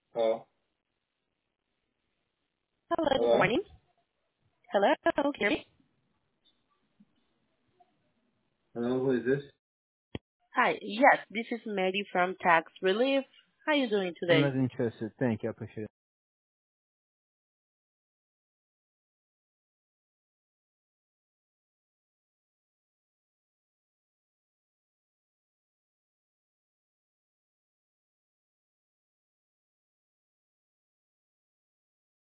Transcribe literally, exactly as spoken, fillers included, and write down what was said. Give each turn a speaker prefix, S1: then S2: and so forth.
S1: Oh,
S2: Hello, good
S1: hello?
S2: morning. Hello, can you hear me?
S1: Hello, who is this?
S2: Hi, yes, this is Mary from Tax Relief. How are you doing
S3: I'm
S2: today?
S3: not interested. Thank you. I appreciate it.